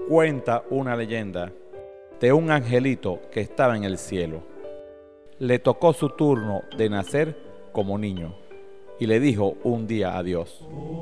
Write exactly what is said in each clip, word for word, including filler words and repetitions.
Cuenta una leyenda de un angelito que estaba en el cielo. Le tocó su turno de nacer como niño y le dijo un día a Dios: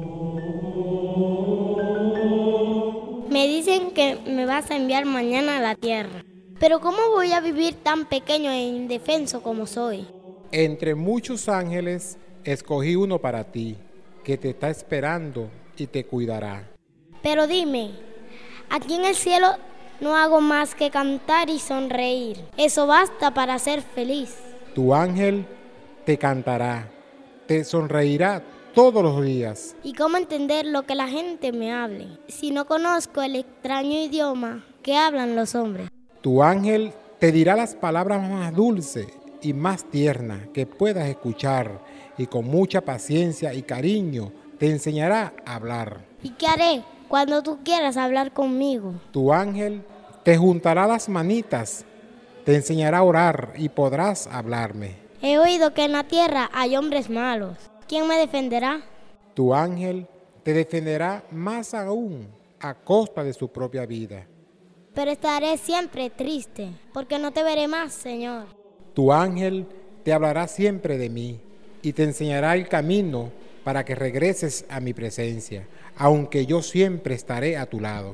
me dicen que me vas a enviar mañana a la tierra, pero ¿cómo voy a vivir tan pequeño e indefenso como soy? Entre muchos ángeles escogí uno para ti, que te está esperando y te cuidará. Pero dime, aquí en el cielo no hago más que cantar y sonreír. Eso basta para ser feliz. Tu ángel te cantará, te sonreirá todos los días. ¿Y cómo entender lo que la gente me hable si no conozco el extraño idioma que hablan los hombres? Tu ángel te dirá las palabras más dulces y más tiernas que puedas escuchar, y con mucha paciencia y cariño te enseñará a hablar. ¿Y qué haré cuando tú quieras hablar conmigo? Tu ángel te juntará las manitas, te enseñará a orar y podrás hablarme. He oído que en la tierra hay hombres malos. ¿Quién me defenderá? Tu ángel te defenderá más aún a costa de su propia vida. Pero estaré siempre triste, porque no te veré más, Señor. Tu ángel te hablará siempre de mí y te enseñará el camino para que regreses a mi presencia, aunque yo siempre estaré a tu lado.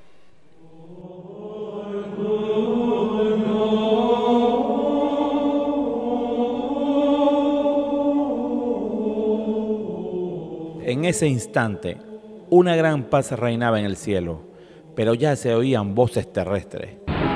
En ese instante, una gran paz reinaba en el cielo, pero ya se oían voces terrestres.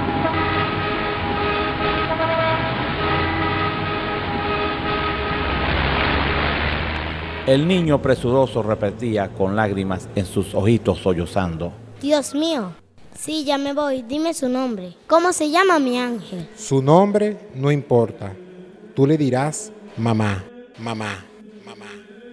El niño presuroso repetía con lágrimas en sus ojitos sollozando: Dios mío, sí, ya me voy, dime su nombre. ¿Cómo se llama mi ángel? Su nombre no importa, tú le dirás mamá, mamá, mamá.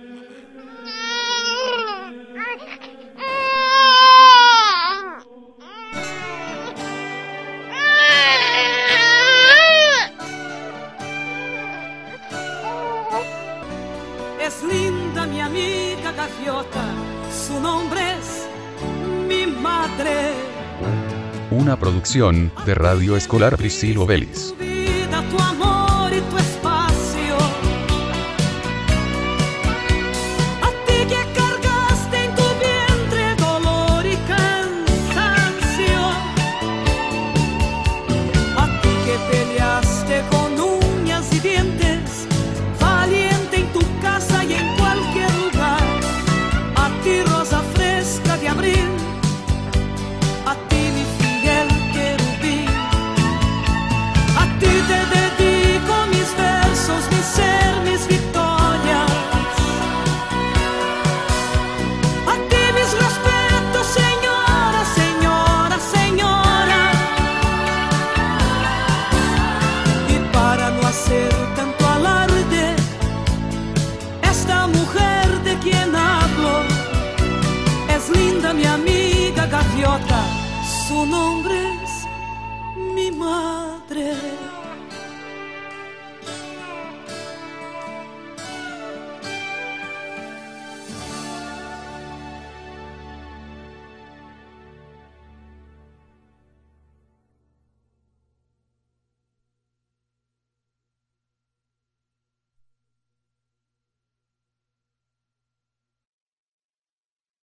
Es linda mi amiga gaviota, su nombre es mi madre. Una producción de Radio Escolar Priscilo Vélez. Tu vida, tu amor y tu espacio. A ti que cargaste en tu vientre dolor y cansancio. A ti que peleaste con uñas y dientes, valiente en tu casa y en cualquier lugar. A ti rosa fresca de abril, a ti mi fiel querubín. A ti te dedico mis versos, mi ser, mis victorias. A ti mis respetos, señora, señora, señora. Y para no hacer tanto alarde, esta mujer de quien hablo es linda mi amiga gaviota, su nombre es mi madre.